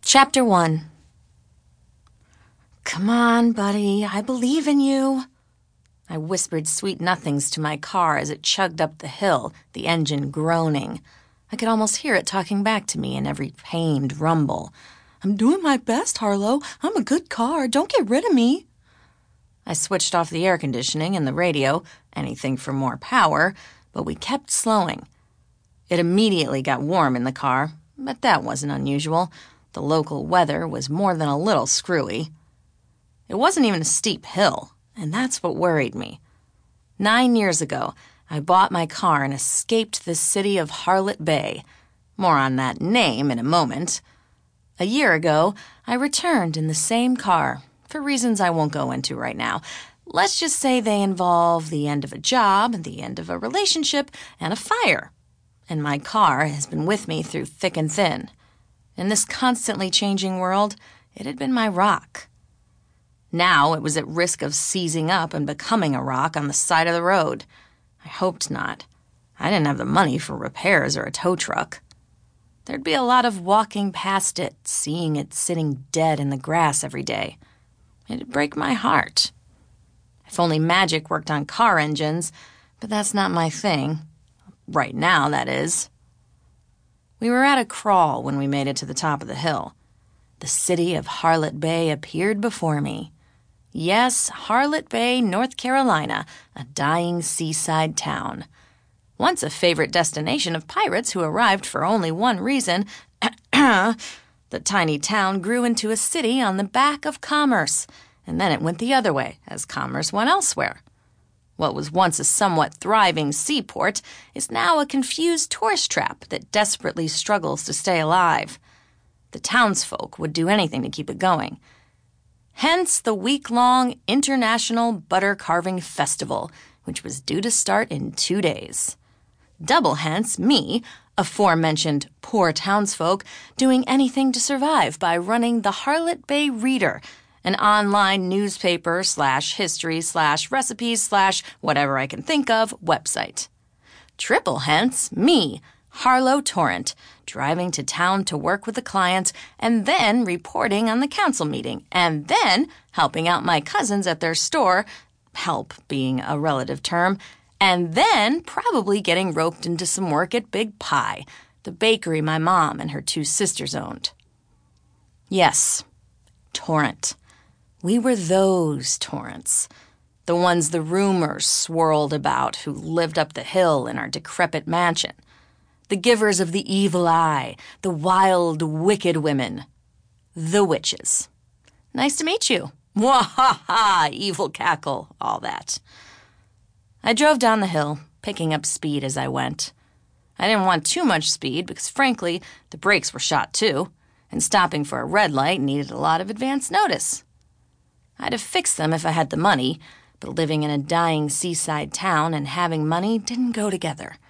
Chapter 1. "Come on, buddy, I believe in you." I whispered sweet nothings to my car as it chugged up the hill, the engine groaning. I could almost hear it talking back to me in every pained rumble. "I'm doing my best, Harlow. I'm a good car. Don't get rid of me." I switched off the air conditioning and the radio, anything for more power, but we kept slowing. It immediately got warm in the car, but that wasn't unusual. The local weather was more than a little screwy. It wasn't even a steep hill, and that's what worried me. 9 years ago, I bought my car and escaped the city of Harlot Bay. More on that name in a moment. A year ago, I returned in the same car, for reasons I won't go into right now. Let's just say they involve the end of a job, the end of a relationship, and a fire. And my car has been with me through thick and thin. In this constantly changing world, it had been my rock. Now it was at risk of seizing up and becoming a rock on the side of the road. I hoped not. I didn't have the money for repairs or a tow truck. There'd be a lot of walking past it, seeing it sitting dead in the grass every day. It'd break my heart. If only magic worked on car engines, but that's not my thing. Right now, that is. We were at a crawl when we made it to the top of the hill. The city of Harlot Bay appeared before me. Yes, Harlot Bay, North Carolina, a dying seaside town. Once a favorite destination of pirates who arrived for only one reason, the tiny town grew into a city on the back of commerce, and then it went the other way as commerce went elsewhere. What was once a somewhat thriving seaport is now a confused tourist trap that desperately struggles to stay alive. The townsfolk would do anything to keep it going. Hence the week-long International Butter Carving Festival, which was due to start in 2 days. Double hence me, aforementioned poor townsfolk, doing anything to survive by running the Harlot Bay Reader, an online newspaper/history/recipes/whatever I can think of website. Triple hence me, Harlow Torrent, driving to town to work with a client, and then reporting on the council meeting, and then helping out my cousins at their store, help being a relative term, and then probably getting roped into some work at Big Pie, the bakery my mom and her 2 sisters owned. Yes, Torrent. We were those Torrents, the ones the rumors swirled about who lived up the hill in our decrepit mansion. The givers of the evil eye, the wild, wicked women. The witches. Nice to meet you. Wah-ha-ha, evil cackle, all that. I drove down the hill, picking up speed as I went. I didn't want too much speed because, frankly, the brakes were shot too, and stopping for a red light needed a lot of advance notice. I'd have fixed them if I had the money, but living in a dying seaside town and having money didn't go together.